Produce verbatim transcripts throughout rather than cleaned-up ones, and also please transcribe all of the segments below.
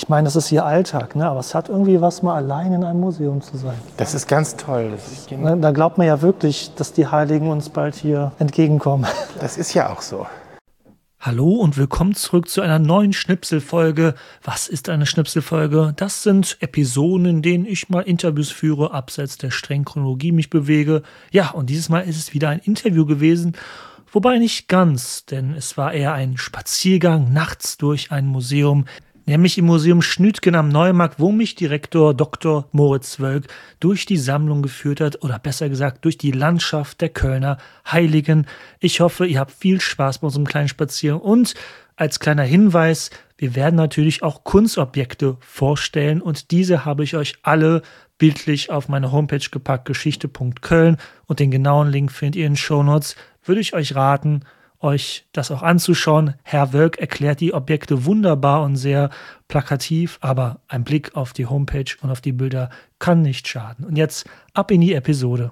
Ich meine, das ist ihr Alltag, ne? Aber es hat irgendwie was, mal allein in einem Museum zu sein. Das ist ganz toll. Das ist da glaubt man ja wirklich, dass die Heiligen uns bald hier entgegenkommen. Das ist ja auch so. Hallo und willkommen zurück zu einer neuen Schnipselfolge. Was ist eine Schnipselfolge? Das sind Episoden, in denen ich mal Interviews führe, abseits der strengen Chronologie mich bewege. Ja, und dieses Mal ist es wieder ein Interview gewesen, wobei nicht ganz, denn es war eher ein Spaziergang nachts durch ein Museum, nämlich im Museum Schnütgen am Neumarkt, wo mich Direktor Doktor Moritz Wölk durch die Sammlung geführt hat, oder besser gesagt durch die Landschaft der Kölner Heiligen. Ich hoffe, ihr habt viel Spaß bei unserem kleinen Spaziergang und als kleiner Hinweis, wir werden natürlich auch Kunstobjekte vorstellen und diese habe ich euch alle bildlich auf meine Homepage gepackt, geschichte punkt köln, und den genauen Link findet ihr in den Shownotes. Würde ich euch raten, euch das auch anzuschauen. Herr Wölk erklärt die Objekte wunderbar und sehr plakativ, aber ein Blick auf die Homepage und auf die Bilder kann nicht schaden. Und jetzt ab in die Episode.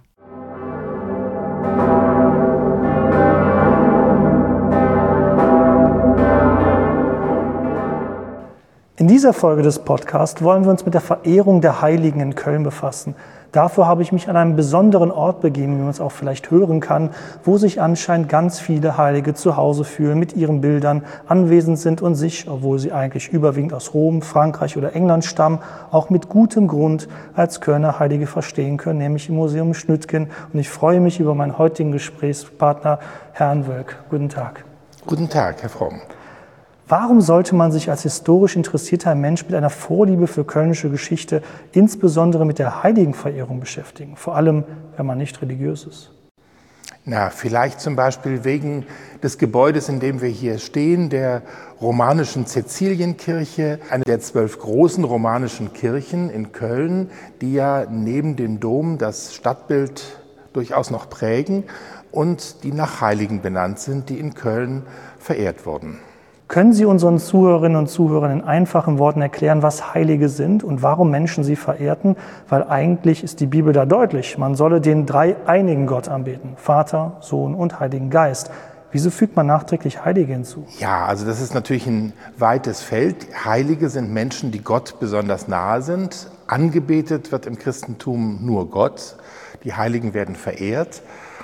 In dieser Folge des Podcasts wollen wir uns mit der Verehrung der Heiligen in Köln befassen. Dafür habe ich mich an einem besonderen Ort begeben, wie man es auch vielleicht hören kann, wo sich anscheinend ganz viele Heilige zu Hause fühlen, mit ihren Bildern anwesend sind und sich, obwohl sie eigentlich überwiegend aus Rom, Frankreich oder England stammen, auch mit gutem Grund als Kölner Heilige verstehen können, nämlich im Museum Schnütgen. Und ich freue mich über meinen heutigen Gesprächspartner, Herrn Wölk. Guten Tag. Guten Tag, Herr Fromm. Warum sollte man sich als historisch interessierter Mensch mit einer Vorliebe für kölnische Geschichte, insbesondere mit der Heiligenverehrung beschäftigen? Vor allem, wenn man nicht religiös ist. Na, vielleicht zum Beispiel wegen des Gebäudes, in dem wir hier stehen, der romanischen Cäcilienkirche, eine der zwölf großen romanischen Kirchen in Köln, die ja neben dem Dom das Stadtbild durchaus noch prägen und die nach Heiligen benannt sind, die in Köln verehrt wurden. Können Sie unseren Zuhörerinnen und Zuhörern in einfachen Worten erklären, was Heilige sind und warum Menschen sie verehrten? Weil eigentlich ist die Bibel da deutlich. Man solle den dreieinigen Gott anbeten. Vater, Sohn und Heiligen Geist. Wieso fügt man nachträglich Heilige hinzu? Ja, also das ist natürlich ein weites Feld. Heilige sind Menschen, die Gott besonders nahe sind. Angebetet wird im Christentum nur Gott. Die Heiligen werden verehrt.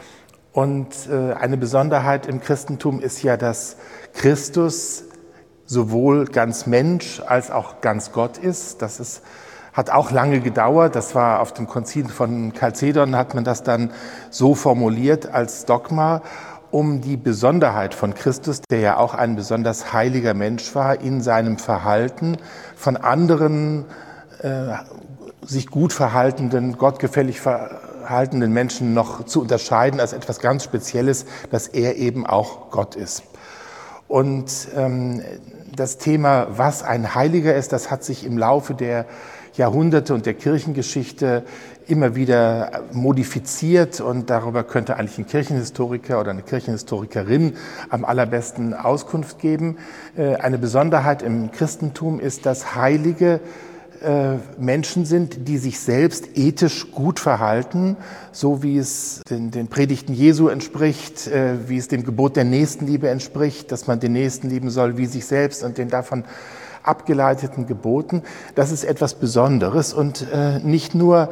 Und äh, eine Besonderheit im Christentum ist ja, dass Christus sowohl ganz Mensch als auch ganz Gott ist. Das ist, hat auch lange gedauert. Das war auf dem Konzil von Chalcedon, hat man das dann so formuliert als Dogma, um die Besonderheit von Christus, der ja auch ein besonders heiliger Mensch war, in seinem Verhalten von anderen äh, sich gut verhaltenden, gottgefällig verhaltenden Menschen noch zu unterscheiden als etwas ganz Spezielles, dass er eben auch Gott ist. Und ähm, das Thema, was ein Heiliger ist, das hat sich im Laufe der Jahrhunderte und der Kirchengeschichte immer wieder modifiziert und darüber könnte eigentlich ein Kirchenhistoriker oder eine Kirchenhistorikerin am allerbesten Auskunft geben. Äh, eine Besonderheit im Christentum ist, dass Heilige Menschen sind, die sich selbst ethisch gut verhalten, so wie es den, den Predigten Jesu entspricht, wie es dem Gebot der Nächstenliebe entspricht, dass man den Nächsten lieben soll wie sich selbst und den davon abgeleiteten Geboten. Das ist etwas Besonderes und nicht nur,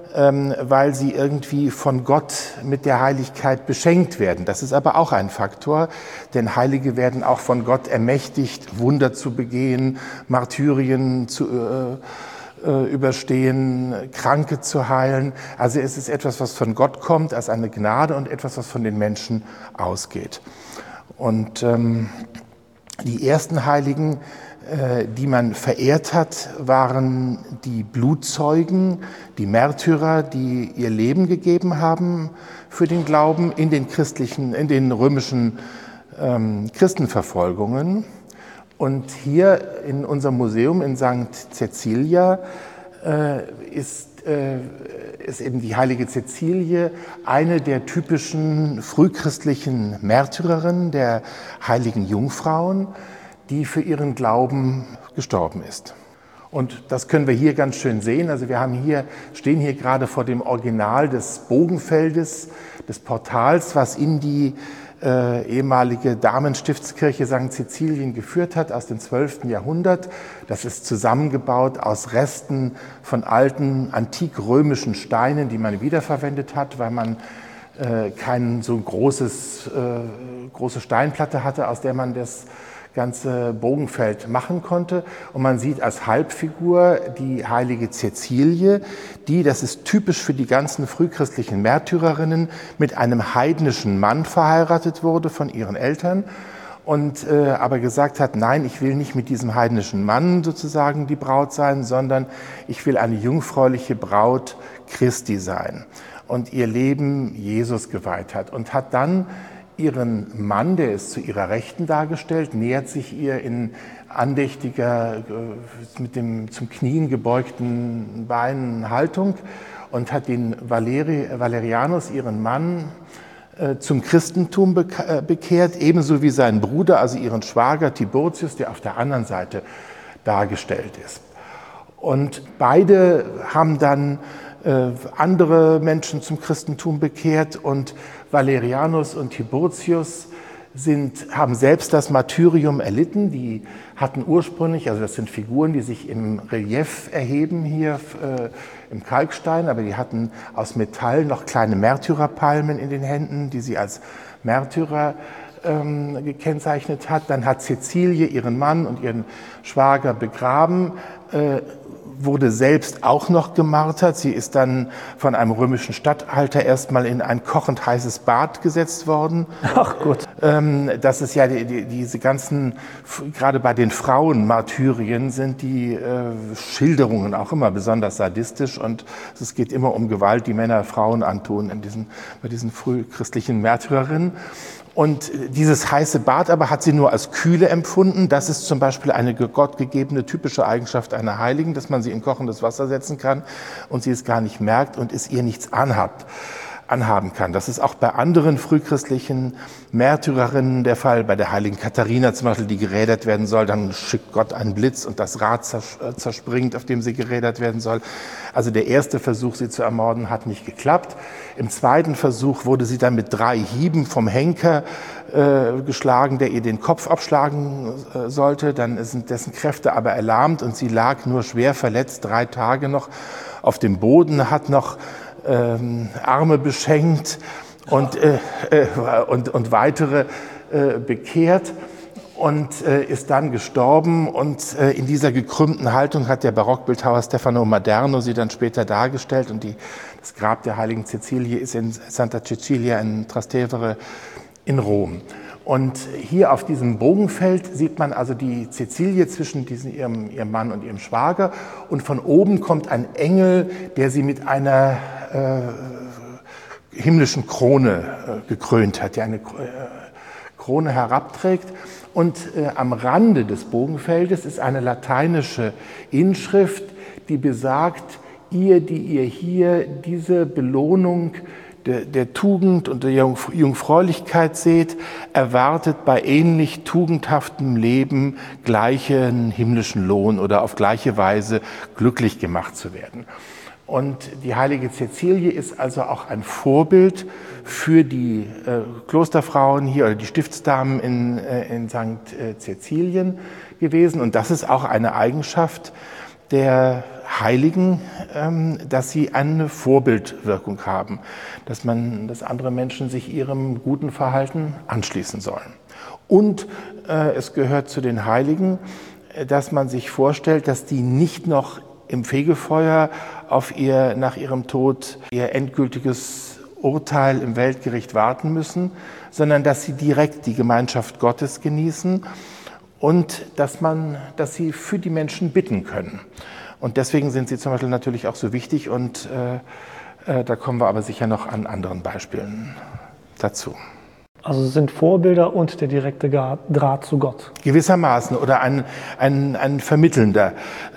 weil sie irgendwie von Gott mit der Heiligkeit beschenkt werden. Das ist aber auch ein Faktor, denn Heilige werden auch von Gott ermächtigt, Wunder zu begehen, Martyrien zu äh, äh, überstehen, Kranke zu heilen. Also es ist etwas, was von Gott kommt als eine Gnade und etwas, was von den Menschen ausgeht. Und ähm, die ersten Heiligen, die man verehrt hat, waren die Blutzeugen, die Märtyrer, die ihr Leben gegeben haben für den Glauben in den christlichen, in den römischen ähm, Christenverfolgungen. Und hier in unserem Museum in Sankt Cäcilia äh, ist, äh, ist eben die heilige Cäcilie eine der typischen frühchristlichen Märtyrerinnen, der heiligen Jungfrauen, die für ihren Glauben gestorben ist. Und das können wir hier ganz schön sehen. Also wir haben hier, stehen hier gerade vor dem Original des Bogenfeldes, des Portals, was in die äh, ehemalige Damenstiftskirche Sankt Cäcilien geführt hat aus dem zwölften Jahrhundert. Das ist zusammengebaut aus Resten von alten antikrömischen Steinen, die man wiederverwendet hat, weil man äh, kein so großes, äh, große Steinplatte hatte, aus der man das ganze Bogenfeld machen konnte. Und man sieht als Halbfigur die heilige Cäcilie, die, das ist typisch für die ganzen frühchristlichen Märtyrerinnen, mit einem heidnischen Mann verheiratet wurde von ihren Eltern und äh, aber gesagt hat, nein, ich will nicht mit diesem heidnischen Mann sozusagen die Braut sein, sondern ich will eine jungfräuliche Braut Christi sein. Und ihr Leben Jesus geweiht hat und hat dann ihren Mann, der ist zu ihrer Rechten dargestellt, nähert sich ihr in andächtiger, mit dem zum Knien gebeugten Beinen Haltung und hat den Valeri, Valerianus, ihren Mann, zum Christentum bekehrt, ebenso wie seinen Bruder, also ihren Schwager Tiburtius, der auf der anderen Seite dargestellt ist. Und beide haben dann andere Menschen zum Christentum bekehrt und Valerianus und Tiburtius sind, haben selbst das Martyrium erlitten. Die hatten ursprünglich, also das sind Figuren, die sich im Relief erheben hier äh, im Kalkstein, aber die hatten aus Metall noch kleine Märtyrerpalmen in den Händen, die sie als Märtyrer ähm, gekennzeichnet hat. Dann hat Cäcilie ihren Mann und ihren Schwager begraben, äh, wurde selbst auch noch gemartert. Sie ist dann von einem römischen Statthalter erstmal in ein kochend heißes Bad gesetzt worden. Ach Gott. Das ist ja die, die, diese ganzen, gerade bei den Frauenmartyrien sind die äh, Schilderungen auch immer besonders sadistisch und es geht immer um Gewalt, die Männer Frauen antun in diesen, bei diesen frühchristlichen Märtyrerinnen. Und dieses heiße Bad aber hat sie nur als kühle empfunden. Das ist zum Beispiel eine gottgegebene typische Eigenschaft einer Heiligen, dass man sie in kochendes Wasser setzen kann und sie es gar nicht merkt und es ihr nichts anhabt, anhaben kann. Das ist auch bei anderen frühchristlichen Märtyrerinnen der Fall. Bei der heiligen Katharina zum Beispiel, die gerädert werden soll, dann schickt Gott einen Blitz und das Rad zerspringt, auf dem sie gerädert werden soll. Also der erste Versuch, sie zu ermorden, hat nicht geklappt. Im zweiten Versuch wurde sie dann mit drei Hieben vom Henker äh, geschlagen, der ihr den Kopf abschlagen äh, sollte. Dann sind dessen Kräfte aber erlahmt und sie lag nur schwer verletzt drei Tage noch auf dem Boden, hat noch ähm, Arme beschenkt und, äh, äh, und, und weitere äh, bekehrt. Und äh, ist dann gestorben und äh, in dieser gekrümmten Haltung hat der Barockbildhauer Stefano Maderno sie dann später dargestellt und die, das Grab der heiligen Cäcilie ist in Santa Cecilia in Trastevere in Rom. Und hier auf diesem Bogenfeld sieht man also die Cäcilie zwischen diesen, ihrem, ihrem Mann und ihrem Schwager und von oben kommt ein Engel, der sie mit einer äh, himmlischen Krone äh, gekrönt hat, der eine äh, Krone herabträgt. Und äh, am Rande des Bogenfeldes ist eine lateinische Inschrift, die besagt, ihr, die ihr hier diese Belohnung der, der Tugend und der Jungf- Jungfräulichkeit seht, erwartet bei ähnlich tugendhaftem Leben gleichen himmlischen Lohn oder auf gleiche Weise glücklich gemacht zu werden. Und die heilige Cäcilie ist also auch ein Vorbild für die äh, Klosterfrauen hier oder die Stiftsdamen in, äh, in Sankt Cäcilien gewesen. Und das ist auch eine Eigenschaft der Heiligen, ähm, dass sie eine Vorbildwirkung haben, dass man, dass andere Menschen sich ihrem guten Verhalten anschließen sollen. Und äh, es gehört zu den Heiligen, dass man sich vorstellt, dass die nicht noch im Fegefeuer auf ihr nach ihrem Tod ihr endgültiges Urteil im Weltgericht warten müssen, sondern dass sie direkt die Gemeinschaft Gottes genießen und dass man, dass sie für die Menschen bitten können. Und deswegen sind sie zum Beispiel natürlich auch so wichtig und äh, äh, da kommen wir aber sicher noch an anderen Beispielen dazu. Also es sind Vorbilder und der direkte Draht zu Gott. Gewissermaßen oder ein, ein, ein vermittelnder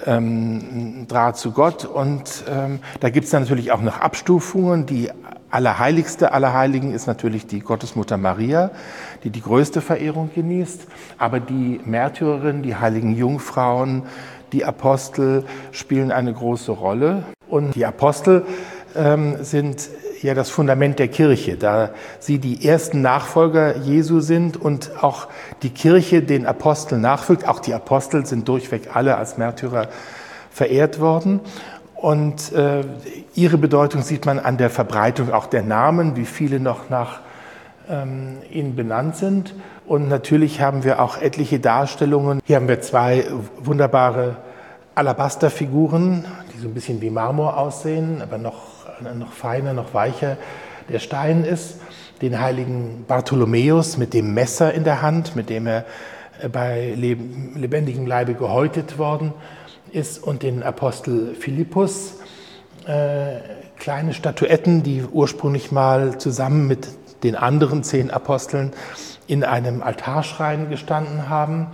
ähm, Draht zu Gott. Und ähm, da gibt es dann natürlich auch noch Abstufungen. Die allerheiligste aller Heiligen ist natürlich die Gottesmutter Maria, die die größte Verehrung genießt. Aber die Märtyrerinnen, die heiligen Jungfrauen, die Apostel spielen eine große Rolle. Und die Apostel ähm, sind ja das Fundament der Kirche, da sie die ersten Nachfolger Jesu sind und auch die Kirche den Aposteln nachfolgt. Auch die Apostel sind durchweg alle als Märtyrer verehrt worden. Und äh, ihre Bedeutung sieht man an der Verbreitung auch der Namen, wie viele noch nach ähm, ihnen benannt sind. Und natürlich haben wir auch etliche Darstellungen. Hier haben wir zwei wunderbare Alabasterfiguren, die so ein bisschen wie Marmor aussehen, aber noch, noch feiner, noch weicher der Stein ist. Den heiligen Bartholomäus mit dem Messer in der Hand, mit dem er bei lebendigem Leibe gehäutet worden ist, und den Apostel Philippus. Äh, kleine Statuetten, die ursprünglich mal zusammen mit den anderen zehn Aposteln in einem Altarschrein gestanden haben,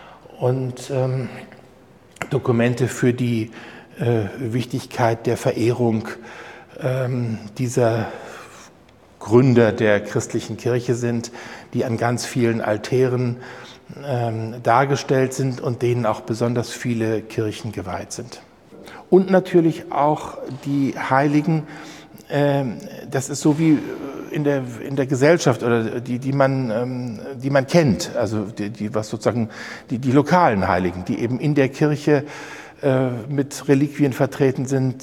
und ähm, Dokumente für die äh, Wichtigkeit der Verehrung ähm, dieser Gründer der christlichen Kirche sind, die an ganz vielen Altären ähm, dargestellt sind und denen auch besonders viele Kirchen geweiht sind. Und natürlich auch die Heiligen, äh, das ist so wie in der, in der Gesellschaft, oder die, die man, ähm, die man kennt, also die, die was sozusagen die, die lokalen Heiligen, die eben in der Kirche äh, mit Reliquien vertreten sind,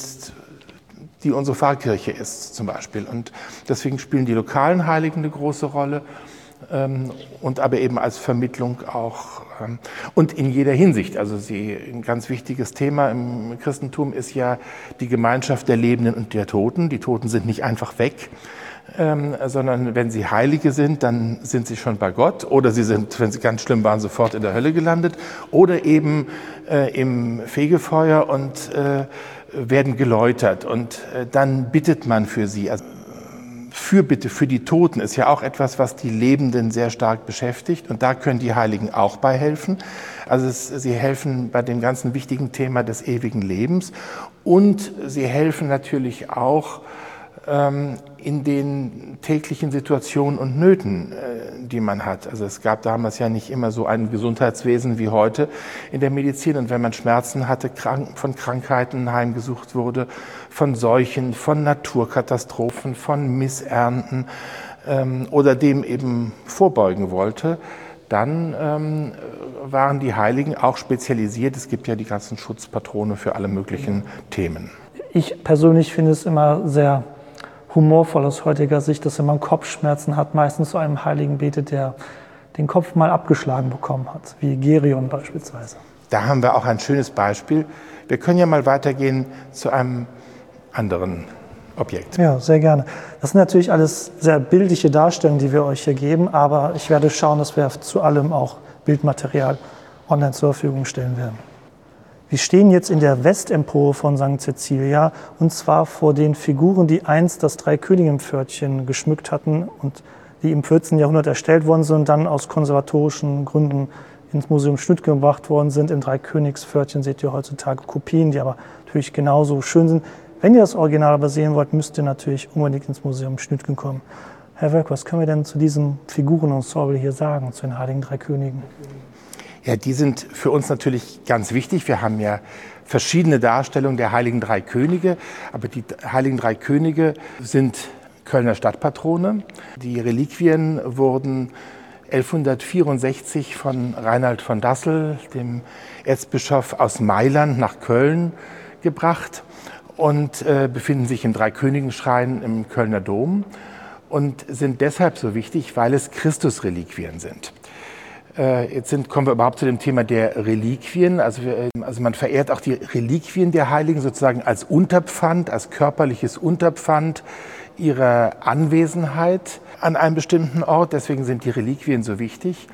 die unsere Pfarrkirche ist zum Beispiel. Und deswegen spielen die lokalen Heiligen eine große Rolle, ähm, und aber eben als Vermittlung auch ähm, und in jeder Hinsicht. Also sie, ein ganz wichtiges Thema im Christentum ist ja die Gemeinschaft der Lebenden und der Toten. Die Toten sind nicht einfach weg, Ähm, sondern wenn sie Heilige sind, dann sind sie schon bei Gott, oder sie sind, wenn sie ganz schlimm waren, sofort in der Hölle gelandet, oder eben äh, im Fegefeuer und äh, werden geläutert, und äh, dann bittet man für sie. Also Fürbitte für die Toten ist ja auch etwas, was die Lebenden sehr stark beschäftigt, und da können die Heiligen auch bei helfen. Also es, sie helfen bei dem ganzen wichtigen Thema des ewigen Lebens, und sie helfen natürlich auch in den täglichen Situationen und Nöten, die man hat. Also es gab damals ja nicht immer so ein Gesundheitswesen wie heute in der Medizin. Und wenn man Schmerzen hatte, von Krankheiten heimgesucht wurde, von Seuchen, von Naturkatastrophen, von Missernten oder dem eben vorbeugen wollte, dann waren die Heiligen auch spezialisiert. Es gibt ja die ganzen Schutzpatrone für alle möglichen Themen. Ich persönlich finde es immer sehr humorvoll aus heutiger Sicht, dass wenn man Kopfschmerzen hat, meistens zu einem Heiligen betet, der den Kopf mal abgeschlagen bekommen hat, wie Gerion beispielsweise. Da haben wir auch ein schönes Beispiel. Wir können ja mal weitergehen zu einem anderen Objekt. Ja, sehr gerne. Das sind natürlich alles sehr bildliche Darstellungen, die wir euch hier geben, aber ich werde schauen, dass wir zu allem auch Bildmaterial online zur Verfügung stellen werden. Wir stehen jetzt in der Westempore von Sankt Cäcilia, und zwar vor den Figuren, die einst das Dreikönigenpförtchen geschmückt hatten und die im vierzehnten Jahrhundert erstellt worden sind und dann aus konservatorischen Gründen ins Museum Schnüttgen gebracht worden sind. Im Dreikönigspförtchen seht ihr heutzutage Kopien, die aber natürlich genauso schön sind. Wenn ihr das Original aber sehen wollt, müsst ihr natürlich unbedingt ins Museum Schnüttgen kommen. Herr Wölk, was können wir denn zu diesem Figurenensemble hier sagen, zu den Heiligen Drei Königen? Ja, die sind für uns natürlich ganz wichtig. Wir haben ja verschiedene Darstellungen der Heiligen Drei Könige, aber die Heiligen Drei Könige sind Kölner Stadtpatrone. Die Reliquien wurden elfhundertvierundsechzig von Reinhard von Dassel, dem Erzbischof aus Mailand, nach Köln gebracht und äh, befinden sich im Dreikönigenschrein im Kölner Dom und sind deshalb so wichtig, weil es Christusreliquien sind. Jetzt sind, kommen wir überhaupt zu dem Thema der Reliquien. Also, wir, also man verehrt auch die Reliquien der Heiligen sozusagen als Unterpfand, als körperliches Unterpfand ihrer Anwesenheit an einem bestimmten Ort. Deswegen sind die Reliquien so wichtig.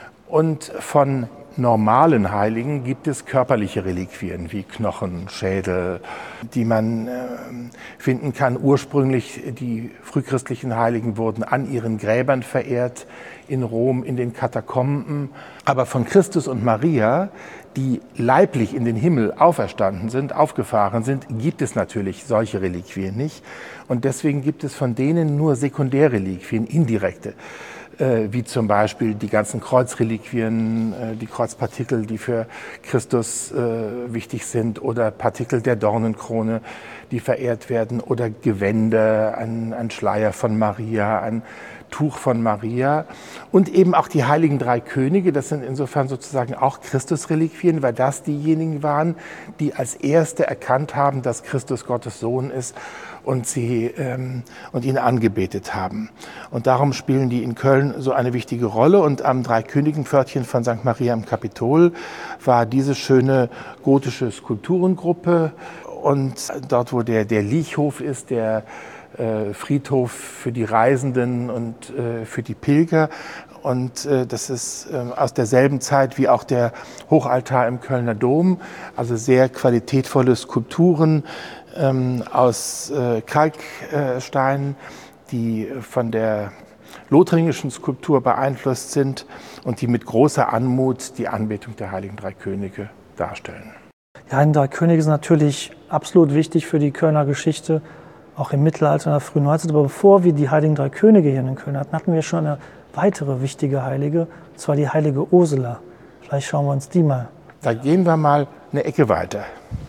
Und von normalen Heiligen gibt es körperliche Reliquien wie Knochen, Schädel, die man äh, finden kann. Ursprünglich die frühchristlichen Heiligen wurden an ihren Gräbern verehrt, in Rom, in den Katakomben. Aber von Christus und Maria, die leiblich in den Himmel auferstanden sind, aufgefahren sind, gibt es natürlich solche Reliquien nicht. Und deswegen gibt es von denen nur Sekundärreliquien, indirekte wie zum Beispiel die ganzen Kreuzreliquien, die Kreuzpartikel, die für Christus wichtig sind, oder Partikel der Dornenkrone, die verehrt werden, oder Gewänder, ein, ein Schleier von Maria, ein Tuch von Maria und eben auch die heiligen drei Könige. Das sind insofern sozusagen auch Christusreliquien, weil das diejenigen waren, die als Erste erkannt haben, dass Christus Gottes Sohn ist und sie ähm, und ihn angebetet haben. Und darum spielen die in Köln so eine wichtige Rolle. Und am Dreikönigenpförtchen von Sankt Maria im Kapitol war diese schöne gotische Skulpturengruppe. Und dort, wo der, der Liechhof ist, der äh, Friedhof für die Reisenden und äh, für die Pilger. Und äh, das ist äh, aus derselben Zeit wie auch der Hochaltar im Kölner Dom. Also sehr qualitätvolle Skulpturen ähm, aus äh, Kalkstein, die von der lothringischen Skulptur beeinflusst sind und die mit großer Anmut die Anbetung der heiligen drei Könige darstellen. Die heiligen drei Könige sind natürlich absolut wichtig für die Kölner Geschichte, auch im Mittelalter und der frühen Neuzeit. Aber bevor wir die heiligen drei Könige hier in Köln hatten, hatten wir schon eine weitere wichtige Heilige, und zwar die heilige Ursula. Vielleicht schauen wir uns die mal. Da gehen wir mal eine Ecke weiter.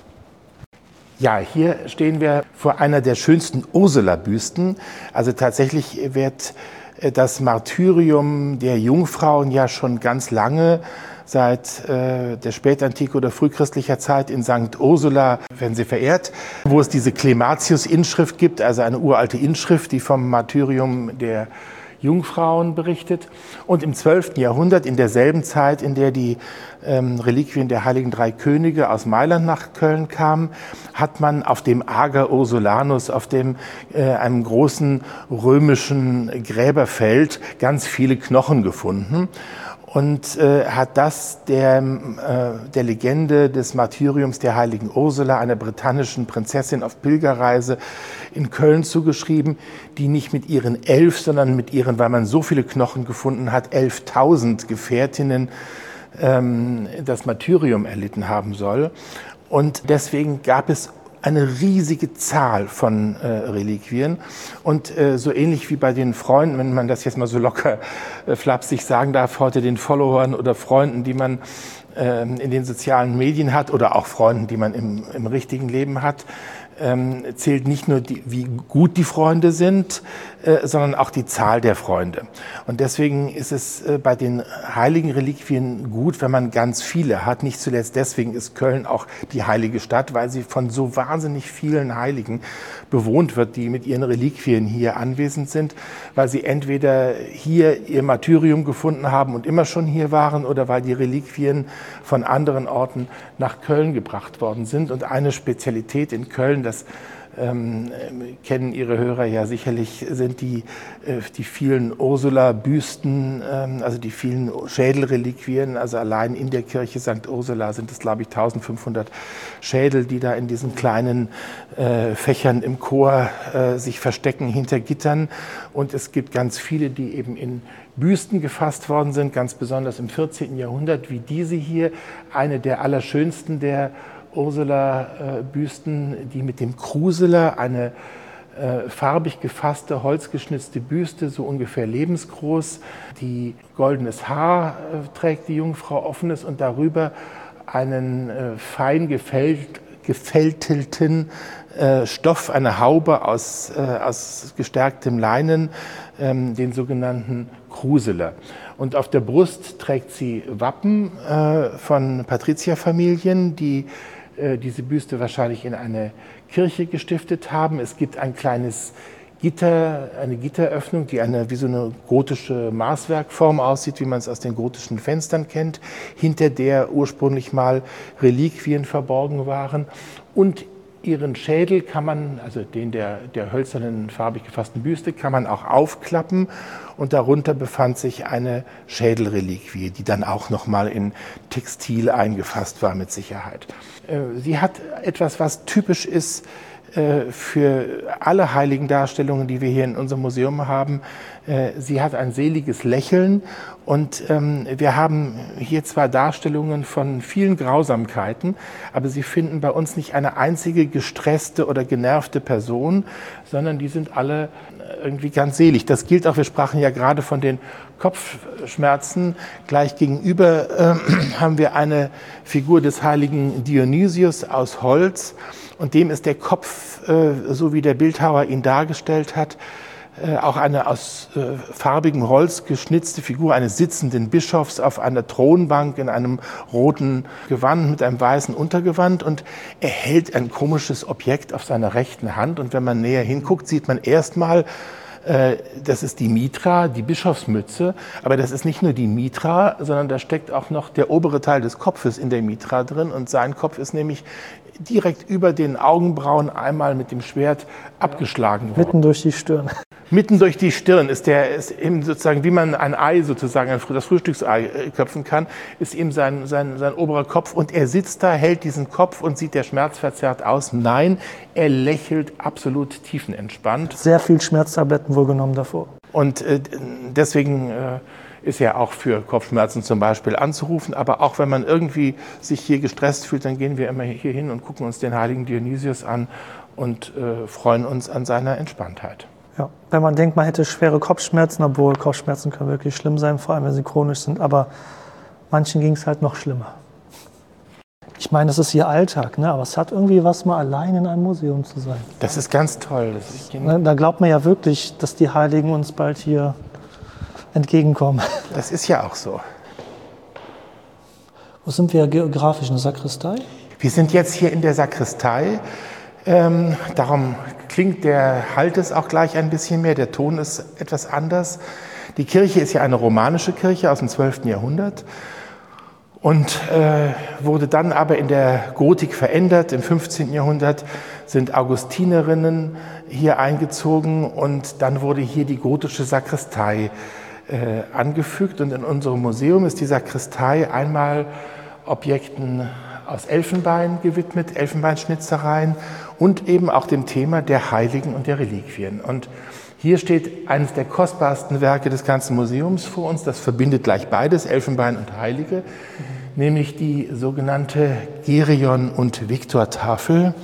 Ja, hier stehen wir vor einer der schönsten Ursula-Büsten. Also tatsächlich wird das Martyrium der Jungfrauen ja schon ganz lange, seit äh, der Spätantike oder frühchristlicher Zeit in Sankt Ursula werden sie verehrt, wo es diese Clematius-Inschrift gibt, also eine uralte Inschrift, die vom Martyrium der Jungfrauen berichtet. Und im zwölften Jahrhundert, in derselben Zeit, in der die ähm, Reliquien der heiligen drei Könige aus Mailand nach Köln kamen, hat man auf dem Ager Ursulanus, auf dem äh, einem großen römischen Gräberfeld, ganz viele Knochen gefunden. Und äh, hat das der, äh, der Legende des Martyriums der heiligen Ursula, einer britannischen Prinzessin auf Pilgerreise in Köln zugeschrieben, die nicht mit ihren elf, sondern mit ihren, weil man so viele Knochen gefunden hat, elftausend Gefährtinnen ähm, das Martyrium erlitten haben soll. Und deswegen gab es eine riesige Zahl von äh, Reliquien und äh, so ähnlich wie bei den Freunden, wenn man das jetzt mal so locker äh, flapsig sagen darf, heute den Followern oder Freunden, die man äh, in den sozialen Medien hat oder auch Freunden, die man im, im richtigen Leben hat, ähm, zählt nicht nur, die, wie gut die Freunde sind, äh, sondern auch die Zahl der Freunde. Und deswegen ist es äh, bei den heiligen Reliquien gut, wenn man ganz viele hat. Nicht zuletzt deswegen ist Köln auch die heilige Stadt, weil sie von so wahnsinnig vielen Heiligen bewohnt wird, die mit ihren Reliquien hier anwesend sind, weil sie entweder hier ihr Martyrium gefunden haben und immer schon hier waren oder weil die Reliquien von anderen Orten nach Köln gebracht worden sind. Und eine Spezialität in Köln, das ähm, kennen Ihre Hörer ja sicherlich, sind die, äh, die vielen Ursula-Büsten, ähm, also die vielen Schädelreliquien. Also allein in der Kirche Sankt Ursula sind es, glaube ich, eintausendfünfhundert Schädel, die da in diesen kleinen äh, Fächern im Chor äh, sich verstecken hinter Gittern. Und es gibt ganz viele, die eben in Büsten gefasst worden sind, ganz besonders im vierzehnten Jahrhundert, wie diese hier, eine der allerschönsten der Ursula-Büsten, die mit dem Kruseler, eine äh, farbig gefasste, holzgeschnitzte Büste, so ungefähr lebensgroß, die goldenes Haar äh, trägt, die Jungfrau offenes, und darüber einen äh, fein gefällt, gefältelten äh, Stoff, eine Haube aus, äh, aus gestärktem Leinen, ähm, den sogenannten Kruseler. Und auf der Brust trägt sie Wappen äh, von Patrizierfamilien, die äh, diese Büste wahrscheinlich in eine Kirche gestiftet haben. Es gibt ein kleines Gitter, eine Gitteröffnung, die eine, wie so eine gotische Maßwerkform aussieht, wie man es aus den gotischen Fenstern kennt, hinter der ursprünglich mal Reliquien verborgen waren. Und ihren Schädel kann man, also den der, der hölzernen, farbig gefassten Büste, kann man auch aufklappen. Und darunter befand sich eine Schädelreliquie, die dann auch nochmal in Textil eingefasst war mit Sicherheit. Sie hat etwas, was typisch ist äh, für alle heiligen Darstellungen, die wir hier in unserem Museum haben. Äh, sie hat ein seliges Lächeln und ähm, wir haben hier zwar Darstellungen von vielen Grausamkeiten, aber Sie finden bei uns nicht eine einzige gestresste oder genervte Person, sondern die sind alle irgendwie ganz selig. Das gilt auch, wir sprachen ja gerade von den Kopfschmerzen. Gleich gegenüber äh, haben wir eine Figur des heiligen Dionysius aus Holz und dem ist der Kopf, äh, so wie der Bildhauer ihn dargestellt hat, äh, auch eine aus äh, farbigem Holz geschnitzte Figur eines sitzenden Bischofs auf einer Thronbank in einem roten Gewand mit einem weißen Untergewand und er hält ein komisches Objekt auf seiner rechten Hand und wenn man näher hinguckt, sieht man erstmal, das ist die Mitra, die Bischofsmütze, aber das ist nicht nur die Mitra, sondern da steckt auch noch der obere Teil des Kopfes in der Mitra drin und sein Kopf ist nämlich direkt über den Augenbrauen einmal mit dem Schwert abgeschlagen worden. Mitten durch die Stirn. Mitten durch die Stirn ist der, ist eben sozusagen, wie man ein Ei sozusagen, das Frühstücksei köpfen kann, ist ihm sein, sein, sein oberer Kopf und er sitzt da, hält diesen Kopf und sieht der schmerzverzerrt aus. Nein, er lächelt absolut tiefenentspannt. Sehr viel Schmerztabletten wohl genommen davor. Und äh, deswegen äh, ist er auch für Kopfschmerzen zum Beispiel anzurufen. Aber auch wenn man irgendwie sich hier gestresst fühlt, dann gehen wir immer hier hin und gucken uns den heiligen Dionysius an und äh, freuen uns an seiner Entspanntheit. Ja, wenn man denkt, man hätte schwere Kopfschmerzen, obwohl Kopfschmerzen können wirklich schlimm sein, vor allem wenn sie chronisch sind, aber manchen ging es halt noch schlimmer. Ich meine, das ist ihr Alltag, ne? Aber es hat irgendwie was, mal allein in einem Museum zu sein. Das ist ganz toll. Das ist da glaubt man ja wirklich, dass die Heiligen uns bald hier entgegenkommen. Das ist ja auch so. Wo sind wir geografisch? In der Sakristei? Wir sind jetzt hier in der Sakristei. Ähm, darum klingt der Halt es auch gleich ein bisschen mehr. Der Ton ist etwas anders. Die Kirche ist ja eine romanische Kirche aus dem zwölften Jahrhundert und äh, wurde dann aber in der Gotik verändert. Im fünfzehnten Jahrhundert sind Augustinerinnen hier eingezogen und dann wurde hier die gotische Sakristei äh, angefügt. Und in unserem Museum ist die Sakristei einmal Objekten aus Elfenbein gewidmet, Elfenbeinschnitzereien und eben auch dem Thema der Heiligen und der Reliquien. Und hier steht eines der kostbarsten Werke des ganzen Museums vor uns, das verbindet gleich beides, Elfenbein und Heilige, mhm. nämlich die sogenannte Gerion- und Viktor-Tafel,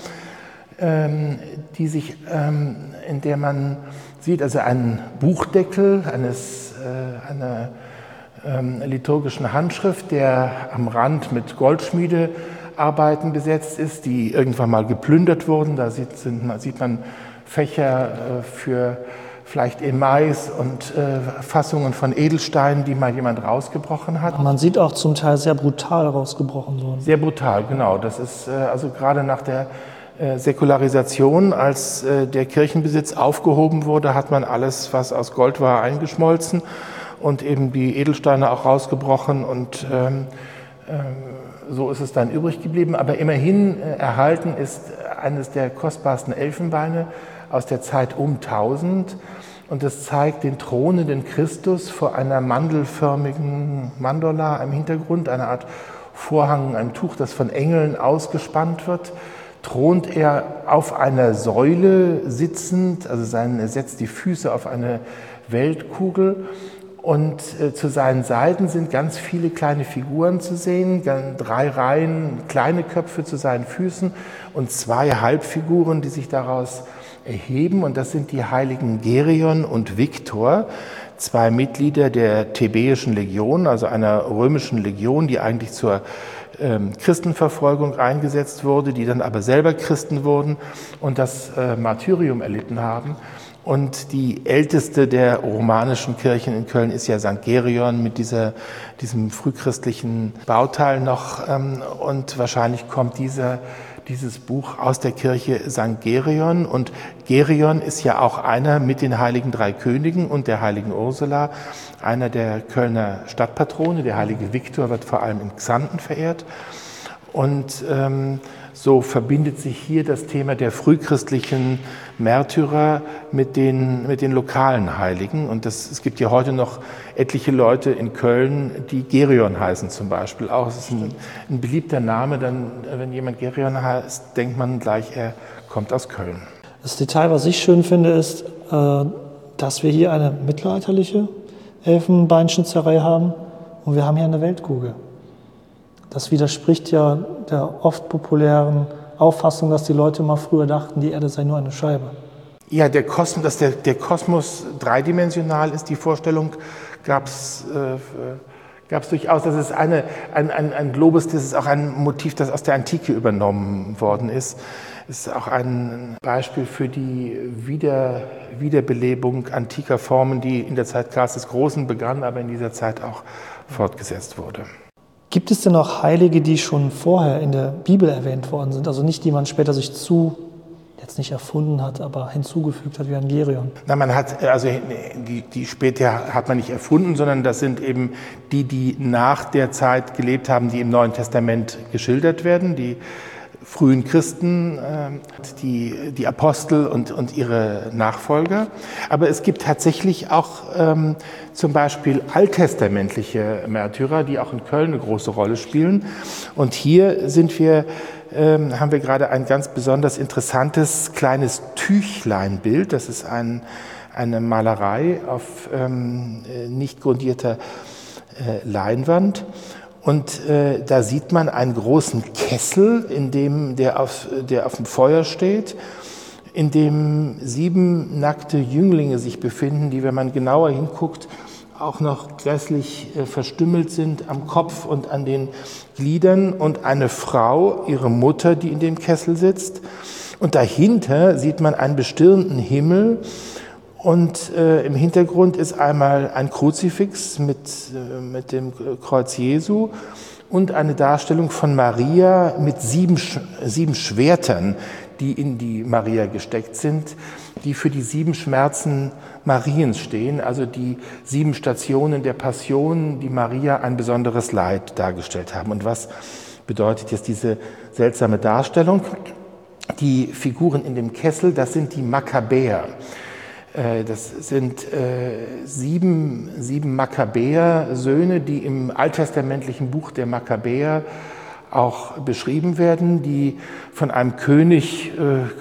ähm, die sich, ähm, in der man sieht, also einen Buchdeckel eines, äh, einer ähm, liturgischen Handschrift, der am Rand mit Goldschmiedearbeiten besetzt ist, die irgendwann mal geplündert wurden. Da sieht, sind, sieht man Fächer äh, für vielleicht Emais und äh, Fassungen von Edelsteinen, die mal jemand rausgebrochen hat. Man sieht auch zum Teil sehr brutal rausgebrochen worden. Sehr brutal, genau. Das ist äh, also gerade nach der äh, Säkularisation, als äh, der Kirchenbesitz aufgehoben wurde, hat man alles, was aus Gold war, eingeschmolzen und eben die Edelsteine auch rausgebrochen und ähm, ähm, so ist es dann übrig geblieben. Aber immerhin äh, erhalten ist eines der kostbarsten Elfenbeine aus der Zeit um tausend und es zeigt den thronenden Christus vor einer mandelförmigen Mandola im Hintergrund, einer Art Vorhang, einem Tuch, das von Engeln ausgespannt wird. Thront er auf einer Säule sitzend, also sein, er setzt die Füße auf eine Weltkugel und äh, zu seinen Seiten sind ganz viele kleine Figuren zu sehen, drei Reihen kleine Köpfe zu seinen Füßen und zwei Halbfiguren, die sich daraus erheben. Und das sind die heiligen Gerion und Viktor, zwei Mitglieder der Thebäischen Legion, also einer römischen Legion, die eigentlich zur ähm, Christenverfolgung eingesetzt wurde, die dann aber selber Christen wurden und das äh, Martyrium erlitten haben. Und die älteste der romanischen Kirchen in Köln ist ja Sankt Gerion mit dieser, diesem frühchristlichen Bauteil noch. Ähm, und wahrscheinlich kommt dieser, dieses Buch aus der Kirche Sankt Gerion. Und Gerion ist ja auch einer mit den heiligen drei Königen und der heiligen Ursula, einer der Kölner Stadtpatrone. Der heilige Viktor wird vor allem in Xanten verehrt. Und ähm, so verbindet sich hier das Thema der frühchristlichen Märtyrer mit den, mit den lokalen Heiligen. Und das, es gibt ja heute noch etliche Leute in Köln, die Gerion heißen zum Beispiel. Auch es ist ein, ein beliebter Name, dann, wenn jemand Gerion heißt, denkt man gleich, er kommt aus Köln. Das Detail, was ich schön finde, ist, dass wir hier eine mittelalterliche Elfenbeinschnitzerei haben und wir haben hier eine Weltkugel. Das widerspricht ja der oft populären Auffassung, dass die Leute immer früher dachten, die Erde sei nur eine Scheibe. Ja, der Kosmos, dass der, der Kosmos dreidimensional ist, die Vorstellung gab es äh, gab's durchaus. Das ist eine, ein, ein, ein Globus, das ist auch ein Motiv, das aus der Antike übernommen worden ist. Es ist auch ein Beispiel für die Wieder, Wiederbelebung antiker Formen, die in der Zeit Karls des Großen begann, aber in dieser Zeit auch fortgesetzt wurde. Gibt es denn auch Heilige, die schon vorher in der Bibel erwähnt worden sind? Also nicht, die man später sich zu, jetzt nicht erfunden hat, aber hinzugefügt hat wie ein Gerion? Na, man hat, also die, die später hat man nicht erfunden, sondern das sind eben die, die nach der Zeit gelebt haben, die im Neuen Testament geschildert werden, die frühen Christen, die, die Apostel und, und ihre Nachfolger. Aber es gibt tatsächlich auch ähm, zum Beispiel alttestamentliche Märtyrer, die auch in Köln eine große Rolle spielen. Und hier sind wir, ähm, haben wir gerade ein ganz besonders interessantes kleines Tüchleinbild. Das ist ein, eine Malerei auf ähm, nicht grundierter äh, Leinwand. Und äh, da sieht man einen großen Kessel, in dem, der, auf, der auf dem Feuer steht, in dem sieben nackte Jünglinge sich befinden, die, wenn man genauer hinguckt, auch noch grässlich äh, verstümmelt sind am Kopf und an den Gliedern. Und eine Frau, ihre Mutter, die in dem Kessel sitzt. Und dahinter sieht man einen bestirnten Himmel. Und äh, im Hintergrund ist einmal ein Kruzifix mit, äh, mit dem Kreuz Jesu und eine Darstellung von Maria mit sieben, sieben Schwertern, die in die Maria gesteckt sind, die für die sieben Schmerzen Mariens stehen, also die sieben Stationen der Passion, die Maria ein besonderes Leid dargestellt haben. Und was bedeutet jetzt diese seltsame Darstellung? Die Figuren in dem Kessel, das sind die Makkabäer. Das sind äh, sieben, sieben Makkabäer-Söhne, die im alttestamentlichen Buch der Makkabäer auch beschrieben werden, die von einem König äh, äh,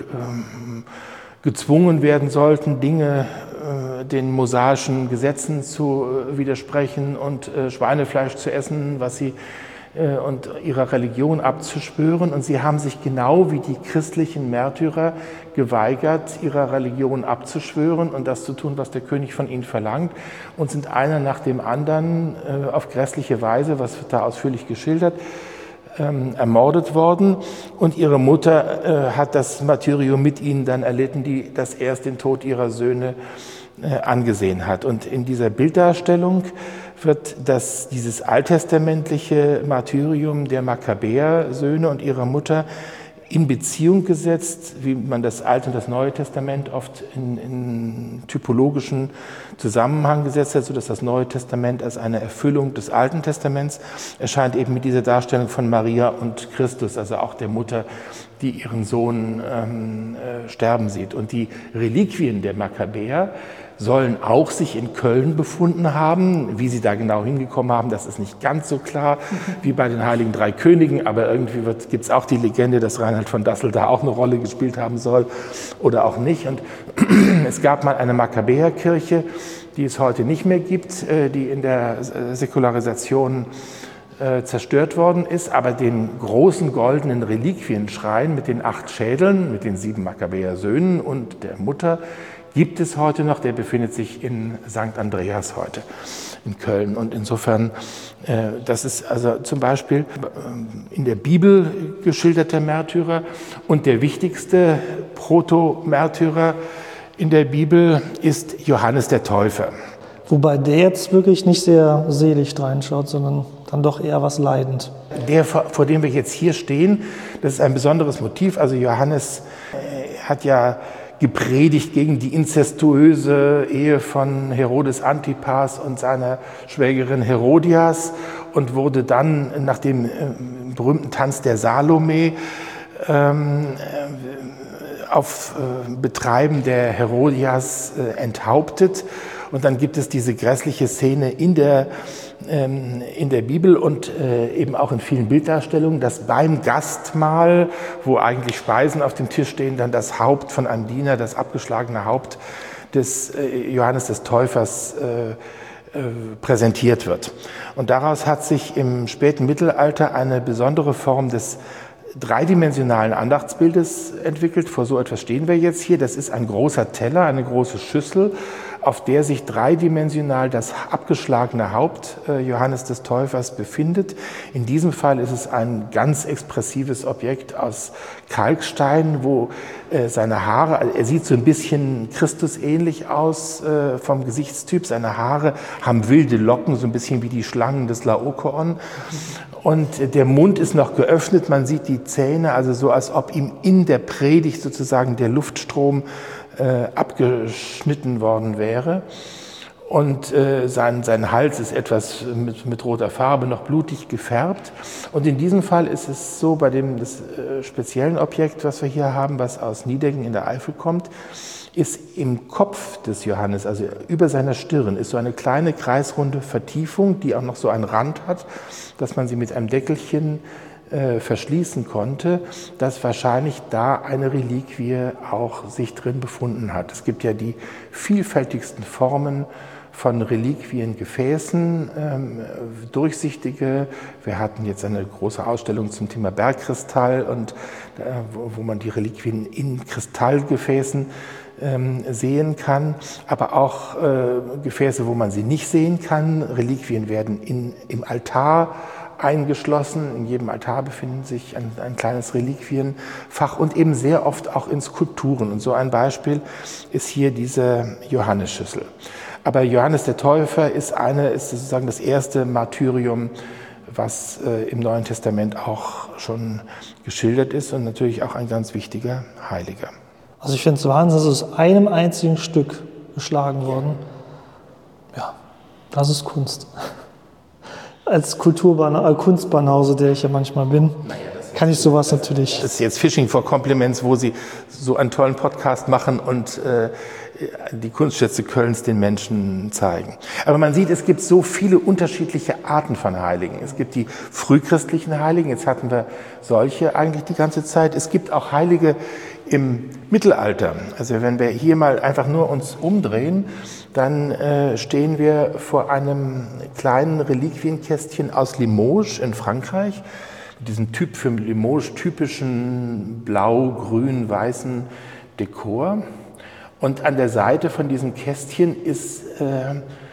gezwungen werden sollten, Dinge äh, den mosaischen Gesetzen zu äh, widersprechen und äh, Schweinefleisch zu essen, was sie und ihrer Religion abzuschwören. Und sie haben sich genau wie die christlichen Märtyrer geweigert, ihrer Religion abzuschwören und das zu tun, was der König von ihnen verlangt, und sind einer nach dem anderen äh, auf grässliche Weise, was wird da ausführlich geschildert, ähm, ermordet worden. Und ihre Mutter äh, hat das Martyrium mit ihnen dann erlitten, die das erst den Tod ihrer Söhne äh, angesehen hat. Und in dieser Bilddarstellung wird das, dieses alttestamentliche Martyrium der Makkabäer-Söhne und ihrer Mutter in Beziehung gesetzt, wie man das Alte und das Neue Testament oft in, in typologischen Zusammenhang gesetzt hat, sodass das Neue Testament als eine Erfüllung des Alten Testaments erscheint, eben mit dieser Darstellung von Maria und Christus, also auch der Mutter, die ihren Sohn ähm, äh, sterben sieht. Und die Reliquien der Makkabäer sollen auch sich in Köln befunden haben. Wie sie da genau hingekommen haben, das ist nicht ganz so klar wie bei den Heiligen Drei Königen, aber irgendwie gibt es auch die Legende, dass Reinhard von Dassel da auch eine Rolle gespielt haben soll oder auch nicht. Und es gab mal eine Makkabäerkirche, die es heute nicht mehr gibt, die in der Säkularisation zerstört worden ist, aber den großen goldenen Reliquienschrein mit den acht Schädeln, mit den sieben Makkabäer-Söhnen und der Mutter gibt es heute noch. Der befindet sich in Sankt Andreas heute in Köln. Und insofern, äh, das ist also zum Beispiel in der Bibel geschilderter Märtyrer und der wichtigste Proto-Märtyrer in der Bibel ist Johannes der Täufer. Wobei der jetzt wirklich nicht sehr selig reinschaut, sondern dann doch eher was leidend. Der, vor, vor dem wir jetzt hier stehen, das ist ein besonderes Motiv. Also Johannes äh, hat ja gepredigt gegen die inzestuöse Ehe von Herodes Antipas und seiner Schwägerin Herodias und wurde dann nach dem äh, berühmten Tanz der Salome ähm, auf äh, Betreiben der Herodias äh, enthauptet. Und dann gibt es diese grässliche Szene in der, ähm, in der Bibel und äh, eben auch in vielen Bilddarstellungen, dass beim Gastmahl, wo eigentlich Speisen auf dem Tisch stehen, dann das Haupt von einem Diener, das abgeschlagene Haupt des äh, Johannes des Täufers äh, äh, präsentiert wird. Und daraus hat sich im späten Mittelalter eine besondere Form des dreidimensionalen Andachtsbildes entwickelt. Vor so etwas stehen wir jetzt hier. Das ist ein großer Teller, eine große Schüssel, auf der sich dreidimensional das abgeschlagene Haupt äh, Johannes des Täufers befindet. In diesem Fall ist es ein ganz expressives Objekt aus Kalkstein, wo äh, seine Haare, also er sieht so ein bisschen Christusähnlich aus äh, vom Gesichtstyp. Seine Haare haben wilde Locken, so ein bisschen wie die Schlangen des Laokoon. Und der Mund ist noch geöffnet, man sieht die Zähne, also so, als ob ihm in der Predigt sozusagen der Luftstrom äh, abgeschnitten worden wäre. Und äh, sein, sein Hals ist etwas mit, mit roter Farbe, noch blutig gefärbt. Und in diesem Fall ist es so, bei dem das, äh, speziellen Objekt, was wir hier haben, was aus Niedecken in der Eifel kommt, ist im Kopf des Johannes, also über seiner Stirn, ist so eine kleine kreisrunde Vertiefung, die auch noch so einen Rand hat, dass man sie mit einem Deckelchen äh, verschließen konnte, dass wahrscheinlich da eine Reliquie auch sich drin befunden hat. Es gibt ja die vielfältigsten Formen von Reliquiengefäßen, ähm, durchsichtige. Wir hatten jetzt eine große Ausstellung zum Thema Bergkristall, und äh, wo, wo man die Reliquien in Kristallgefäßen ähm, sehen kann, aber auch äh, Gefäße, wo man sie nicht sehen kann. Reliquien werden in, im Altar eingeschlossen. In jedem Altar befindet sich ein, ein kleines Reliquienfach und eben sehr oft auch in Skulpturen. Und so ein Beispiel ist hier diese Johannesschüssel. Aber Johannes der Täufer ist eine, ist sozusagen das erste Martyrium, was äh, im Neuen Testament auch schon geschildert ist und natürlich auch ein ganz wichtiger Heiliger. Also ich finde es Wahnsinn, es ist aus einem einzigen Stück geschlagen worden. Ja, das ist Kunst. Als Kulturban- äh, Kunstbanause, der ich ja manchmal bin, naja, kann ich sowas das, natürlich... Das ist jetzt Fishing for Compliments, wo Sie so einen tollen Podcast machen und äh, die Kunstschätze Kölns den Menschen zeigen. Aber man sieht, es gibt so viele unterschiedliche Arten von Heiligen. Es gibt die frühchristlichen Heiligen, jetzt hatten wir solche eigentlich die ganze Zeit. Es gibt auch Heilige im Mittelalter. Also wenn wir hier mal einfach nur uns umdrehen, dann äh, stehen wir vor einem kleinen Reliquienkästchen aus Limoges in Frankreich, mit diesem Typ für Limoges typischen blau, grün, weißen Dekor. Und an der Seite von diesem Kästchen ist äh,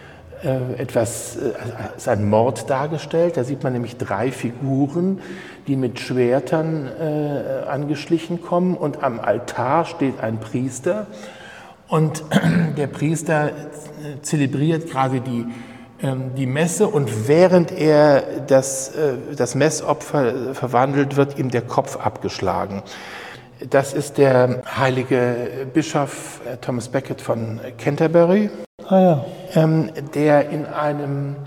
äh, etwas, äh, ist ein Mord dargestellt. Da sieht man nämlich drei Figuren, die mit Schwertern äh, angeschlichen kommen. Und am Altar steht ein Priester. Und der Priester zelebriert gerade die, ähm, die Messe. Und während er das, äh, das Messopfer verwandelt, wird ihm der Kopf abgeschlagen. Das ist der heilige Bischof Thomas Becket von Canterbury, ah, ja. ähm, der in einem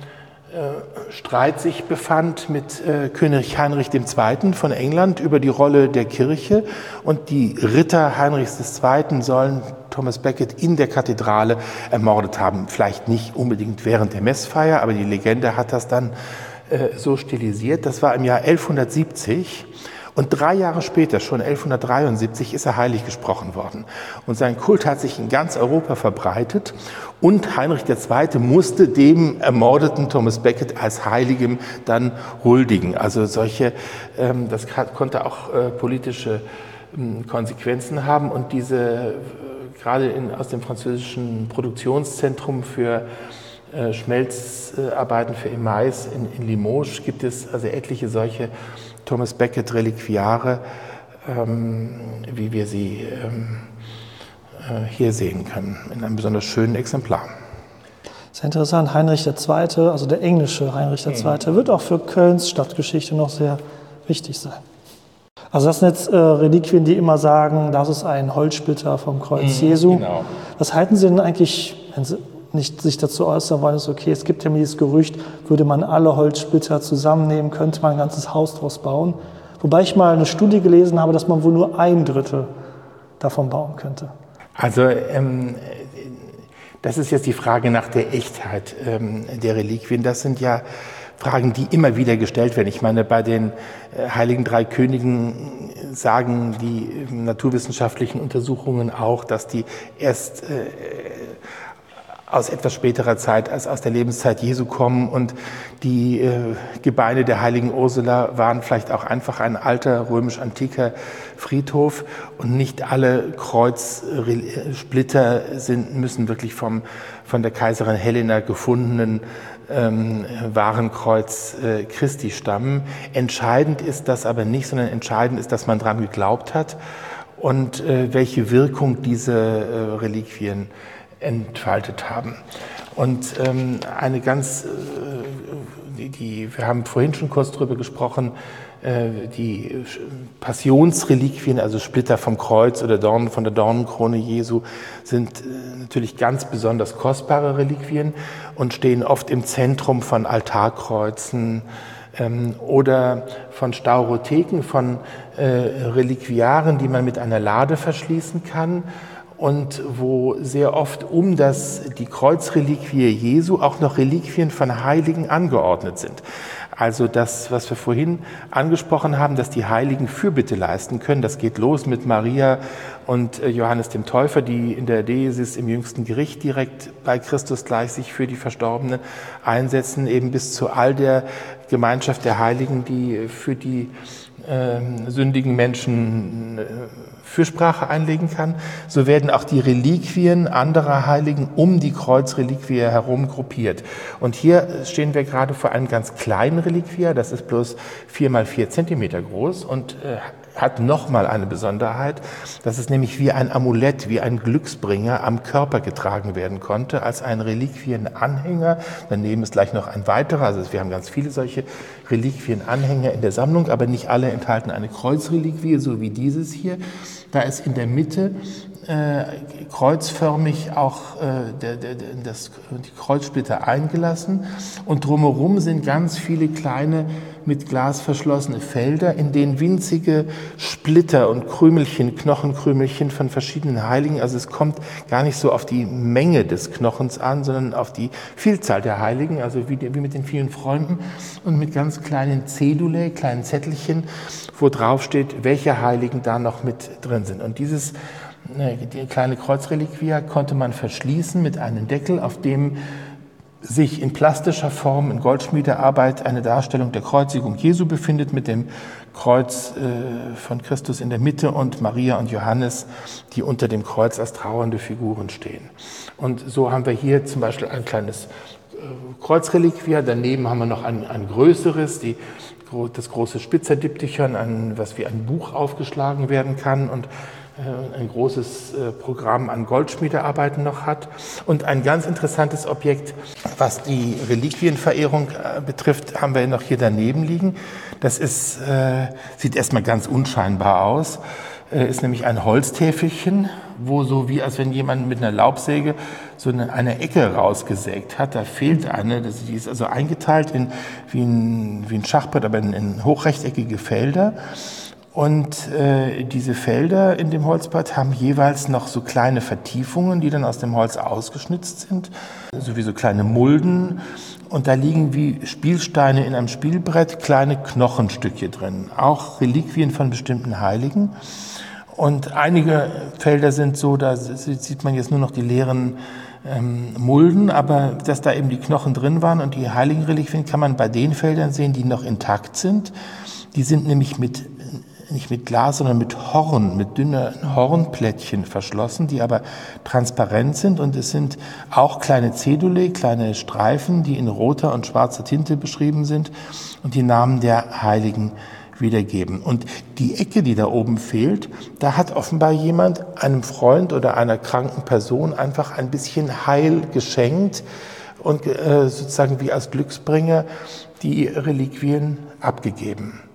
äh, Streit sich befand mit äh, König Heinrich der Zweite. von England über die Rolle der Kirche. Und die Ritter Heinrichs des Zweiten sollen Thomas Becket in der Kathedrale ermordet haben. Vielleicht nicht unbedingt während der Messfeier, aber die Legende hat das dann äh, so stilisiert. Das war im Jahr elfhundertsiebzig. Und drei Jahre später, schon elfhundertdreiundsiebzig, ist er heilig gesprochen worden. Und sein Kult hat sich in ganz Europa verbreitet. Und Heinrich der Zweite musste dem ermordeten Thomas Becket als Heiligem dann huldigen. Also solche, ähm, das konnte auch äh, politische ähm, Konsequenzen haben. Und diese, äh, gerade in, aus dem französischen Produktionszentrum für äh, Schmelzarbeiten für Emails in, in Limoges gibt es also etliche solche Thomas Becket Reliquiare, ähm, wie wir sie ähm, äh, hier sehen können, in einem besonders schönen Exemplar. Sehr interessant, Heinrich der Zweite, also der englische Heinrich der Zweite, wird auch für Kölns Stadtgeschichte noch sehr wichtig sein. Also das sind jetzt äh, Reliquien, die immer sagen, das ist ein Holzsplitter vom Kreuz Mhm, Jesu. genau. Was halten Sie denn eigentlich, wenn Sie nicht sich dazu äußern wollen, ist okay, es gibt ja dieses Gerücht, würde man alle Holzsplitter zusammennehmen, könnte man ein ganzes Haus draus bauen. Wobei ich mal eine Studie gelesen habe, dass man wohl nur ein Drittel davon bauen könnte. Also ähm, das ist jetzt die Frage nach der Echtheit ähm, der Reliquien. Das sind ja Fragen, die immer wieder gestellt werden. Ich meine, bei den äh, Heiligen Drei Königen sagen die äh, naturwissenschaftlichen Untersuchungen auch, dass die erst äh, aus etwas späterer Zeit als aus der Lebenszeit Jesu kommen und die äh, Gebeine der heiligen Ursula waren vielleicht auch einfach ein alter römisch-antiker Friedhof und nicht alle Kreuzsplitter sind, müssen wirklich vom, von der Kaiserin Helena gefundenen ähm, Warenkreuz äh, Christi stammen. Entscheidend ist das aber nicht, sondern entscheidend ist, dass man dran geglaubt hat und äh, welche Wirkung diese äh, Reliquien entfaltet haben. Und ähm, eine ganz, äh, die, die, wir haben vorhin schon kurz darüber gesprochen, äh, die Passionsreliquien, also Splitter vom Kreuz oder Dornen von der Dornenkrone Jesu, sind äh, natürlich ganz besonders kostbare Reliquien und stehen oft im Zentrum von Altarkreuzen ähm, oder von Staurotheken, von äh, Reliquiaren, die man mit einer Lade verschließen kann. Und wo sehr oft um das, die Kreuzreliquie Jesu auch noch Reliquien von Heiligen angeordnet sind. Also das, was wir vorhin angesprochen haben, dass die Heiligen Fürbitte leisten können, das geht los mit Maria und Johannes dem Täufer, die in der Deesis im jüngsten Gericht direkt bei Christus gleich sich für die Verstorbenen einsetzen, eben bis zu all der Gemeinschaft der Heiligen, die für die äh, sündigen Menschen äh, Fürsprache einlegen kann. So werden auch die Reliquien anderer Heiligen um die Kreuzreliquie herum gruppiert. Und hier stehen wir gerade vor einem ganz kleinen Reliquie, das ist bloß vier mal vier Zentimeter groß und äh, hat nochmal eine Besonderheit, dass es nämlich wie ein Amulett, wie ein Glücksbringer am Körper getragen werden konnte, als ein Reliquienanhänger. Daneben ist gleich noch ein weiterer, also wir haben ganz viele solche Reliquienanhänger in der Sammlung, aber nicht alle enthalten eine Kreuzreliquie, so wie dieses hier. Da ist in der Mitte äh, kreuzförmig auch äh, der, der, das, die Kreuzsplitter eingelassen und drumherum sind ganz viele kleine mit Glas verschlossene Felder, in denen winzige Splitter und Krümelchen, Knochenkrümelchen von verschiedenen Heiligen, also es kommt gar nicht so auf die Menge des Knochens an, sondern auf die Vielzahl der Heiligen, also wie, wie mit den vielen Freunden und mit ganz kleinen Cedulae, kleinen Zettelchen, wo drauf steht, welche Heiligen da noch mit drin sind. Und dieses die kleine Kreuzreliquie konnte man verschließen mit einem Deckel, auf dem sich in plastischer Form in Goldschmiedearbeit eine Darstellung der Kreuzigung Jesu befindet, mit dem Kreuz äh, von Christus in der Mitte und Maria und Johannes, die unter dem Kreuz als trauernde Figuren stehen. Und so haben wir hier zum Beispiel ein kleines äh, Kreuzreliquie, daneben haben wir noch ein, ein größeres, die, das große Spitzerdiptychon, ein, was wie ein Buch aufgeschlagen werden kann und ein großes Programm an Goldschmiedearbeiten noch hat. Und ein ganz interessantes Objekt, was die Reliquienverehrung betrifft, haben wir noch hier daneben liegen. Das ist, äh, sieht erstmal ganz unscheinbar aus, äh, ist nämlich ein Holztäfelchen, wo so wie als wenn jemand mit einer Laubsäge so eine, eine Ecke rausgesägt hat. Da fehlt eine, das, die ist also eingeteilt in wie ein, wie ein Schachbrett, aber in, in hochrechteckige Felder. Und äh, diese Felder in dem Holzbrett haben jeweils noch so kleine Vertiefungen, die dann aus dem Holz ausgeschnitzt sind, so wie so kleine Mulden. Und da liegen wie Spielsteine in einem Spielbrett kleine Knochenstücke drin, auch Reliquien von bestimmten Heiligen. Und einige Felder sind so, da sieht man jetzt nur noch die leeren ähm, Mulden, aber dass da eben die Knochen drin waren und die heiligen Reliquien kann man bei den Feldern sehen, die noch intakt sind. Die sind nämlich mit nicht mit Glas, sondern mit Horn, mit dünnen Hornplättchen verschlossen, die aber transparent sind. Und es sind auch kleine Cedulae, kleine Streifen, die in roter und schwarzer Tinte beschrieben sind und die Namen der Heiligen wiedergeben. Und die Ecke, die da oben fehlt, da hat offenbar jemand einem Freund oder einer kranken Person einfach ein bisschen Heil geschenkt und äh, sozusagen wie als Glücksbringer die Reliquien abgegeben.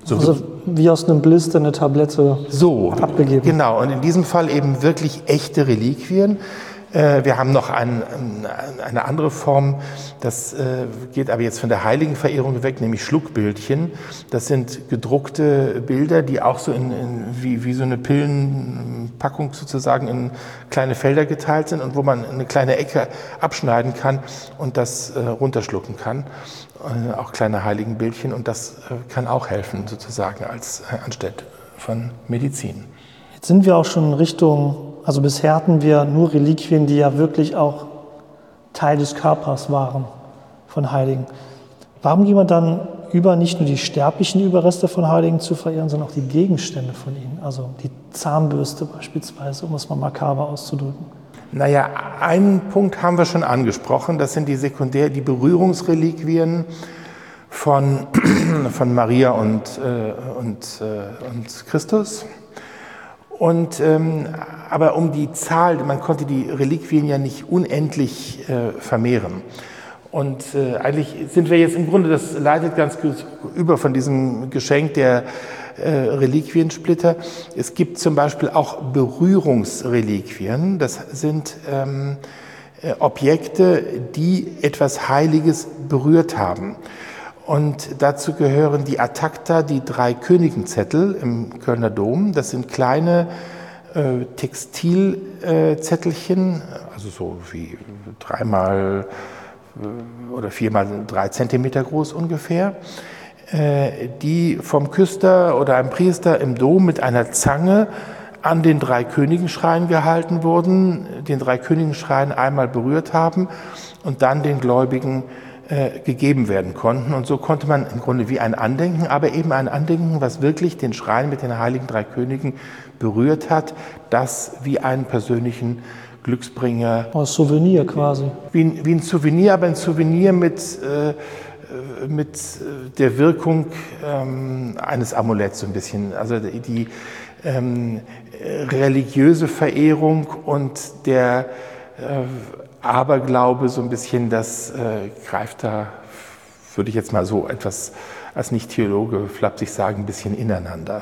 So. Also wie aus einem Blister eine Tablette so, abgegeben. Genau, und in diesem Fall eben wirklich echte Reliquien. Wir haben noch ein, eine andere Form, das geht aber jetzt von der Heiligenverehrung weg, nämlich Schluckbildchen. Das sind gedruckte Bilder, die auch so in, in, wie, wie so eine Pillenpackung sozusagen in kleine Felder geteilt sind und wo man eine kleine Ecke abschneiden kann und das runterschlucken kann. Auch kleine Heiligenbildchen, und das kann auch helfen sozusagen als anstatt von Medizin. Jetzt sind wir auch schon in Richtung, also bisher hatten wir nur Reliquien, die ja wirklich auch Teil des Körpers waren von Heiligen. Warum gehen wir dann über, nicht nur die sterblichen Überreste von Heiligen zu verehren, sondern auch die Gegenstände von ihnen, also die Zahnbürste beispielsweise, um es mal makaber auszudrücken? Naja, einen Punkt haben wir schon angesprochen, das sind die Sekundär-, die Berührungsreliquien von, von Maria und, äh, und, äh, und Christus. Und, ähm, aber um die Zahl, man konnte die Reliquien ja nicht unendlich äh, vermehren. Und äh, eigentlich sind wir jetzt im Grunde, das leitet ganz über von diesem Geschenk der äh, Reliquiensplitter. Es gibt zum Beispiel auch Berührungsreliquien. Das sind ähm, äh, Objekte, die etwas Heiliges berührt haben. Und dazu gehören die Attacta, die drei Königenzettel im Kölner Dom. Das sind kleine äh, Textilzettelchen, äh, also so wie dreimal oder viermal drei Zentimeter groß ungefähr, die vom Küster oder einem Priester im Dom mit einer Zange an den drei Königenschrein gehalten wurden, den drei Königenschrein einmal berührt haben und dann den Gläubigen äh, gegeben werden konnten. Und so konnte man im Grunde wie ein Andenken, aber eben ein Andenken, was wirklich den Schrein mit den heiligen drei Königen berührt hat, das wie einen persönlichen Glücksbringer. Ein Souvenir quasi. Wie ein, wie ein Souvenir, aber ein Souvenir mit, äh, mit der Wirkung ähm, eines Amuletts so ein bisschen. Also die, die ähm, religiöse Verehrung und der äh, Aberglaube so ein bisschen, das äh, greift da, würde ich jetzt mal so etwas als Nicht-Theologe flapsig sagen, ein bisschen ineinander.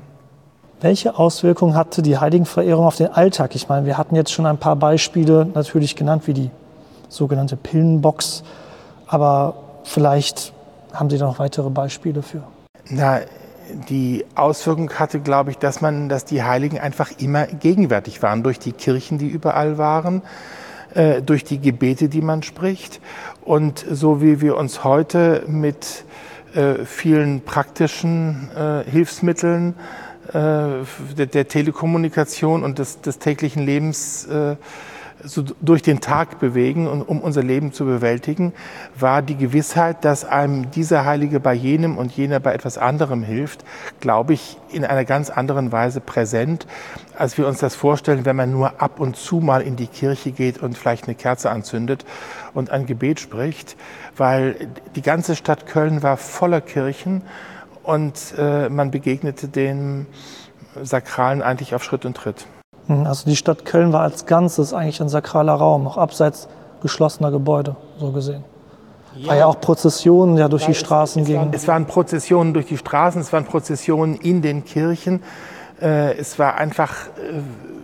Welche Auswirkungen hatte die Heiligenverehrung auf den Alltag? Ich meine, wir hatten jetzt schon ein paar Beispiele natürlich genannt, wie die sogenannte Pillenbox. Aber vielleicht haben Sie da noch weitere Beispiele für? Na, die Auswirkung hatte, glaube ich, dass man, dass die Heiligen einfach immer gegenwärtig waren, durch die Kirchen, die überall waren, äh, durch die Gebete, die man spricht. Und so wie wir uns heute mit äh, vielen praktischen äh, Hilfsmitteln Der, der Telekommunikation und des, des täglichen Lebens äh, so durch den Tag bewegen, und um unser Leben zu bewältigen, war die Gewissheit, dass einem dieser Heilige bei jenem und jener bei etwas anderem hilft, glaube ich, in einer ganz anderen Weise präsent, als wir uns das vorstellen, wenn man nur ab und zu mal in die Kirche geht und vielleicht eine Kerze anzündet und ein Gebet spricht, weil die ganze Stadt Köln war voller Kirchen. Und äh, man begegnete dem Sakralen eigentlich auf Schritt und Tritt. Also die Stadt Köln war als Ganzes eigentlich ein sakraler Raum, auch abseits geschlossener Gebäude, so gesehen. Ja. War ja auch Prozessionen ja durch ja, die Straßen es, es, gingen. waren, es waren Prozessionen durch die Straßen, es waren Prozessionen in den Kirchen. Äh, es war einfach äh,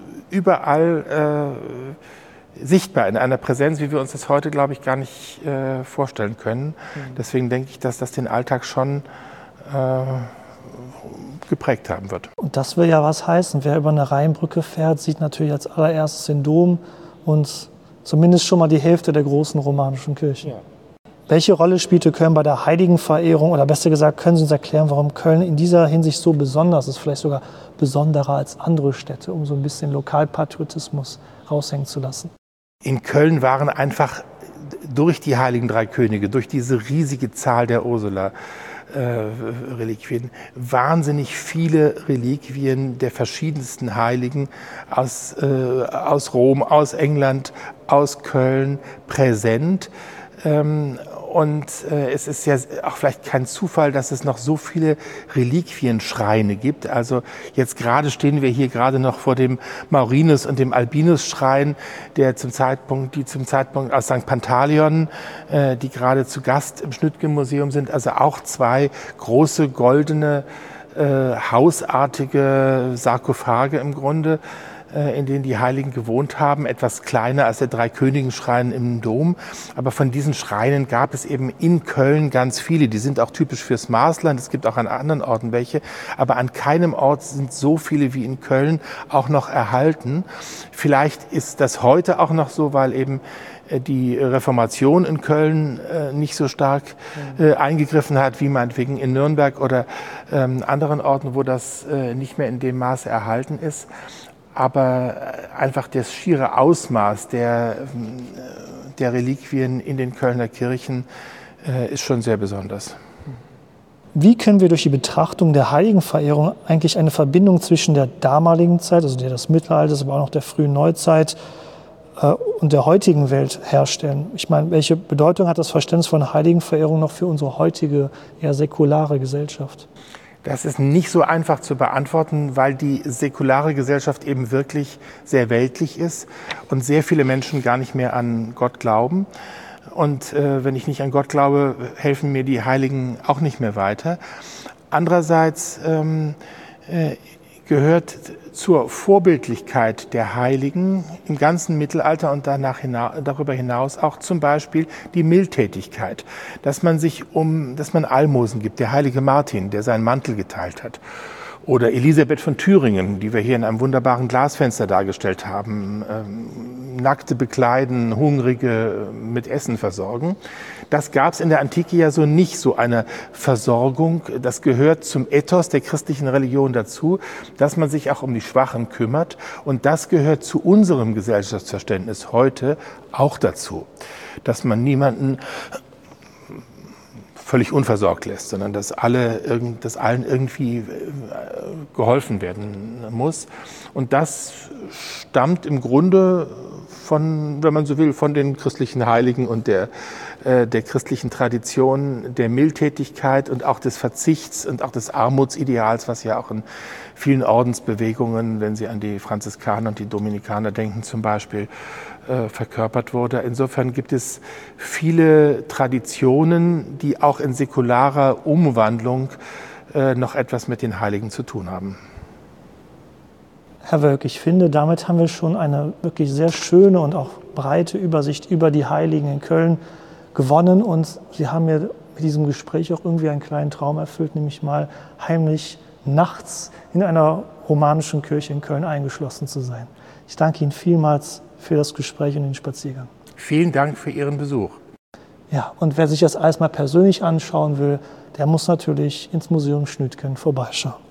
überall äh, sichtbar in einer Präsenz, wie wir uns das heute, glaube ich, gar nicht äh, vorstellen können. Mhm. Deswegen denke ich, dass das den Alltag schon geprägt haben wird. Und das will ja was heißen. Wer über eine Rheinbrücke fährt, sieht natürlich als allererstes den Dom und zumindest schon mal die Hälfte der großen romanischen Kirchen. Ja. Welche Rolle spielte Köln bei der Heiligenverehrung? Oder besser gesagt, können Sie uns erklären, warum Köln in dieser Hinsicht so besonders ist, vielleicht sogar besonderer als andere Städte, um so ein bisschen Lokalpatriotismus raushängen zu lassen? In Köln waren einfach durch die Heiligen Drei Könige, durch diese riesige Zahl der Ursula, Äh, Reliquien, wahnsinnig viele Reliquien der verschiedensten Heiligen aus, äh, aus Rom, aus England, aus Köln präsent. Ähm, Und äh, es ist ja auch vielleicht kein Zufall, dass es noch so viele Reliquienschreine gibt. Also jetzt gerade stehen wir hier gerade noch vor dem Maurinus- und dem Albinus-Schrein, der zum Zeitpunkt, die zum Zeitpunkt aus Sankt Pantaleon, äh, die gerade zu Gast im Schnüttgen-Museum sind. Also auch zwei große goldene, äh, hausartige Sarkophage im Grunde, in denen die Heiligen gewohnt haben, etwas kleiner als der Dreikönigenschrein im Dom. Aber von diesen Schreinen gab es eben in Köln ganz viele. Die sind auch typisch fürs Marsland. Es gibt auch an anderen Orten welche. Aber an keinem Ort sind so viele wie in Köln auch noch erhalten. Vielleicht ist das heute auch noch so, weil eben die Reformation in Köln äh, nicht so stark äh, eingegriffen hat, wie meinetwegen in Nürnberg oder ähm, anderen Orten, wo das äh, nicht mehr in dem Maße erhalten ist. Aber einfach das schiere Ausmaß der, der Reliquien in den Kölner Kirchen äh, ist schon sehr besonders. Wie können wir durch die Betrachtung der Heiligenverehrung eigentlich eine Verbindung zwischen der damaligen Zeit, also der des Mittelalters, aber auch noch der frühen Neuzeit äh, und der heutigen Welt herstellen? Ich meine, welche Bedeutung hat das Verständnis von Heiligenverehrung noch für unsere heutige, eher säkulare Gesellschaft? Das ist nicht so einfach zu beantworten, weil die säkulare Gesellschaft eben wirklich sehr weltlich ist und sehr viele Menschen gar nicht mehr an Gott glauben. Und äh, wenn ich nicht an Gott glaube, helfen mir die Heiligen auch nicht mehr weiter. Andererseits ähm, äh, gehört zur Vorbildlichkeit der Heiligen im ganzen Mittelalter und danach hinaus, darüber hinaus auch zum Beispiel die Mildtätigkeit, dass man sich um, dass man Almosen gibt. Der heilige Martin, der seinen Mantel geteilt hat. Oder Elisabeth von Thüringen, die wir hier in einem wunderbaren Glasfenster dargestellt haben. Ähm, Nackte bekleiden, Hungrige mit Essen versorgen. Das gab es in der Antike ja so nicht, so eine Versorgung. Das gehört zum Ethos der christlichen Religion dazu, dass man sich auch um die Schwachen kümmert. Und das gehört zu unserem Gesellschaftsverständnis heute auch dazu, dass man niemanden völlig unversorgt lässt, sondern dass, alle, dass allen irgendwie geholfen werden muss. Und das stammt im Grunde von, wenn man so will, von den christlichen Heiligen und der, der christlichen Tradition der Mildtätigkeit und auch des Verzichts und auch des Armutsideals, was ja auch in vielen Ordensbewegungen, wenn Sie an die Franziskaner und die Dominikaner denken zum Beispiel, äh, verkörpert wurde. Insofern gibt es viele Traditionen, die auch in säkularer Umwandlung äh, noch etwas mit den Heiligen zu tun haben. Herr Wölk, ich finde, damit haben wir schon eine wirklich sehr schöne und auch breite Übersicht über die Heiligen in Köln gewonnen. Und Sie haben mir mit diesem Gespräch auch irgendwie einen kleinen Traum erfüllt, nämlich mal heimlich nachts in einer romanischen Kirche in Köln eingeschlossen zu sein. Ich danke Ihnen vielmals für das Gespräch und den Spaziergang. Vielen Dank für Ihren Besuch. Ja, und wer sich das alles mal persönlich anschauen will, der muss natürlich ins Museum Schnüttgen vorbeischauen.